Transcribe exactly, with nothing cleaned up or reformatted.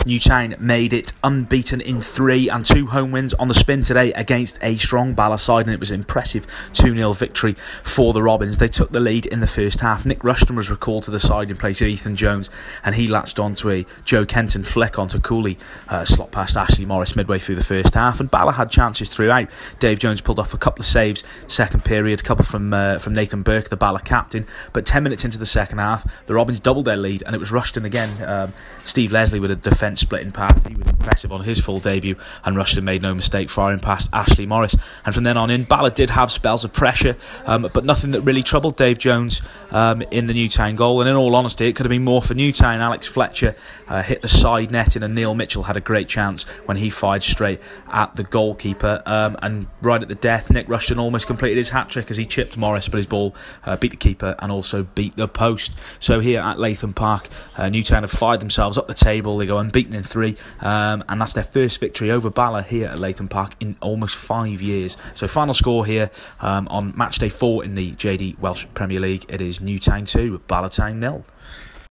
Newtown made it unbeaten in three and two home wins on the spin today against a strong Bala side, and it was an impressive two nil victory for the Robins. They took the lead in the first half. Nick Rushton was recalled to the side in place of Ethan Jones, and he latched onto a Joe Kenton flick onto Cooley, uh, slot past Ashley Morris midway through the first half, and Bala had chances throughout. Dave Jones pulled off a couple of saves second period, a couple from uh, from Nathan Burke, the Bala captain, but ten minutes into the second half the Robins doubled their lead, and it was Rushton again. um, Steve Leslie with a defence splitting path. He was impressive on his full debut, and Rushton made no mistake firing past Ashley Morris. And from then on in, Bala did have spells of pressure, um, but nothing that really troubled Dave Jones um, in the Newtown goal. And in all honesty, it could have been more for Newtown. Alex Fletcher uh, hit the side netting, and Neil Mitchell had a great chance when he fired straight at the goalkeeper. Um, and right at the death, Nick Rushton almost completed his hat-trick as he chipped Morris, but his ball uh, beat the keeper and also beat the post. So here at Latham Park, uh, Newtown have fired themselves up the table. They go unbeaten in three, um, and that's their first victory over Bala here at Latham Park in almost five years. So final score here um, on match day four in the J D Welsh Premier League, it is Newtown two, Bala Town nil.